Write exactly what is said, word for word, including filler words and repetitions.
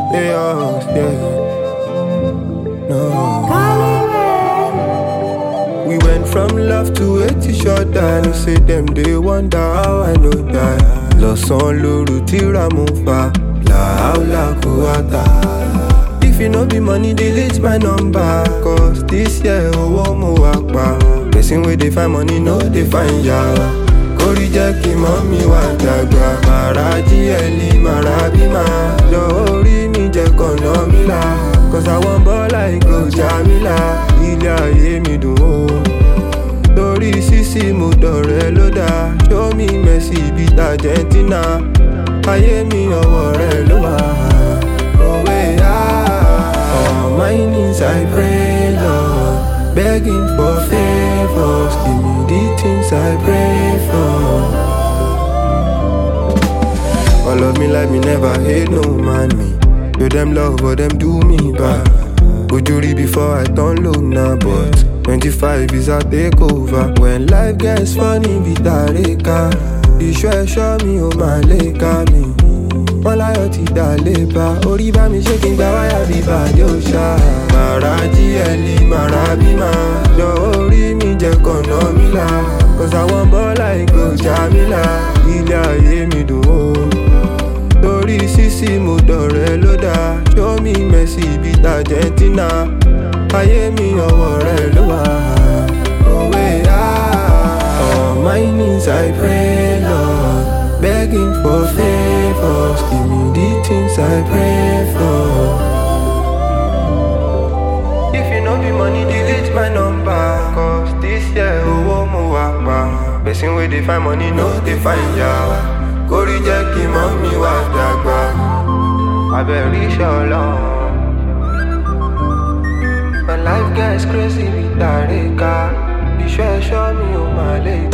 chaos, yeah. No. We went from love to hate each other. No say them they wonder how I know that. Lọ́sàn lóru tíra mo fa la haula quwwata. If you no be money, delete my number. Cause this year owó mo wá pa. Person wey dey find money no dey find yawa. Kórí jẹ́ kí mọ́mí wá dàgbà. Màrá jíẹ̀lì màrá bímá. Lọ orí mi jẹ́ kọ̀nà mi là. Cause I wan ball like Ojamila. Ilé ayé mi dùn ó. Torí sísí mo dọ̀rẹ́ ló dá. Show me Messi beat Argentina. Ayé mi ọwọ́ rẹ̀ ló wà. Òwe á. On my knees I pray Lord. Begging for favors. Give me the things I pray for. All of me like me never hate no man me. Do them love but them do me bad. Would you read before I turn low now, but twenty-five is a takeover. When life gets funny, bitareka. Iṣẹ́ ẹ̀ṣọ́ mi ò máa lè ká mi. Wọ́n láyọ̀ ti dà lébà. Orí bá mi ṣé kí n gba wáyà bí bàdé òṣà. Màrá jíẹ̀lì màrá bímá. Lọ orí mi jẹ́ kọ̀nà mi là. Cause I wan ball like Ojamila. Ilé ayé mi dùn ó. Torí sísí mo dọ̀rẹ́ ló dá. Show me Messi beat Argentina. Ayé mi ọwọ́ rẹ̀ ló wà. Òwe á. On my knees I pray Lord. Begging for favors. Give me the things I pray for. If you no be money, delete my number. Cause this year owó mo wá pa. Person wey dey find money no dey find yawa. Kórí jẹ́ kí mọ́mí wá dàgbà. Abẹ́rí ṣọlọ́run. When life gets crazy, bitareka. Iṣẹ́ ẹ̀ṣọ́ mi ò máa lè